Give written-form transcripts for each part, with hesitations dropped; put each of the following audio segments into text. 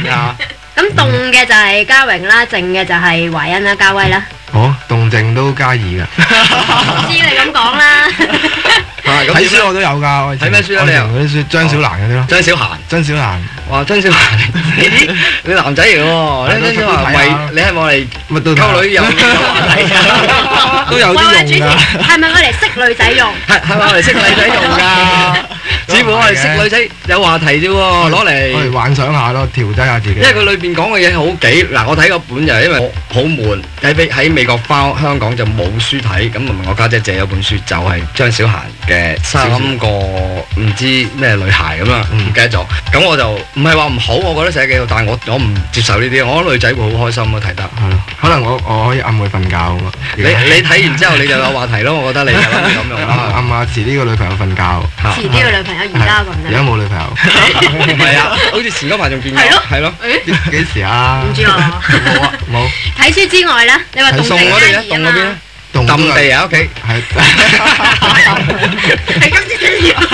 啊， 咁動嘅就係嘉榮啦，靜嘅就係懷恩啦，嘉威啦。 動靜都加2㗎。 知你咁講啦。 睇書我都有㗎。 睇咩書啊你又？ 嗰啲書張小蘭嗰啲咯。 張小嫻， 張小蘭。 哇，張小嫻，你男仔嚟喎，張小嫻為你係咪我嚟乜都溝女有話題啊？ 都有啲用㗎。 係咪我嚟識女仔用？ 係咪我嚟識女仔用㗎？只不過我哋識女仔有話題啫喎，攞我嚟哋幻想下咯，調劑下自己。 因為佢裏邊講嘅嘢好幾嗱，我睇個本就係因為我好悶，喺美國翻香港就冇書睇，咁問我家姐借咗本書，就係張小嫻嘅3個唔知咩女孩咁啦，唔記得咗。咁我就唔係話唔好，我覺得寫幾好，但係我唔接受呢啲，我覺得女仔會好開心咯，睇得。 係咯，可能我可以暗佢瞓覺咁啊。 你睇完之後你就有話題咯，我覺得你就諗住咁樣啦。 暗下遲啲個女朋友瞓覺。 遲啲個女朋友而家咁而家冇女朋友。 唔係啊，好似前嗰排仲見過。係咯。 幾時啊？ 唔知啊。 冇啊，冇。 睇書之外咧，你話動靜送嗰啲咧，動嗰邊咧，揼地啊屋企。 係。 係今次幾熱？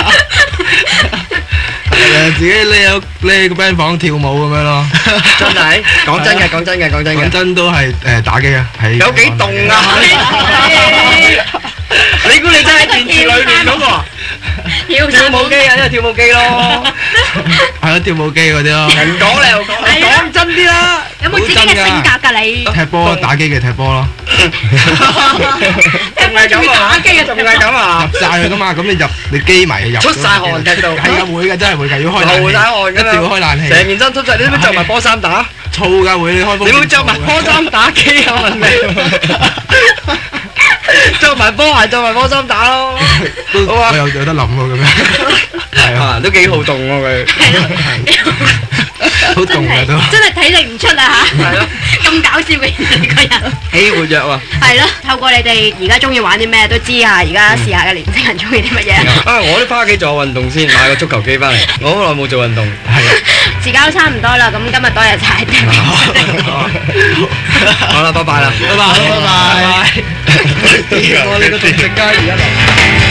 自己匿個 band 房跳舞咁樣咯。 真係講真嘅， 講真都係打機啊。 有幾凍啊？你估你真係電視裏面嗰個跳舞機啊？因為跳舞機咯， 係咯，跳舞機嗰啲咯。 人講你又講真啲啦。 有冇自己嘅性格㗎你？ 踢波打機嘅踢波咯。 仲係咁啊？仲係咁啊？ 入晒佢噶嘛？咁你機迷入出晒汗踢到。 係啊，會㗎，真係會㗎，要開冷氣。 流晒汗㗎啦， 一定要開冷氣。 成面身出晒，你都着埋波衫打？ 燥㗎會，你開風。 你會着埋波衫打機啊？問你。着埋波鞋，着埋波衫打咯。好啊， 我有得諗喎咁樣。係啊， 都幾好動喎佢。 好動㗎都。 真係睇你唔出啊嚇！ 係咯， 咁搞笑嘅個人。 幾活躍啊！ 係咯，透過你哋而家中意玩啲咩都知下，而家時下嘅年輕人中意啲乜嘢。 我都翻屋企做下運動先，買個足球機翻嚟。我好耐冇做運動。係啊。 時間都差唔多啦，咁今日多謝晒。 好啦，拜拜啦，拜拜。我呢個仲食雞而家嚟。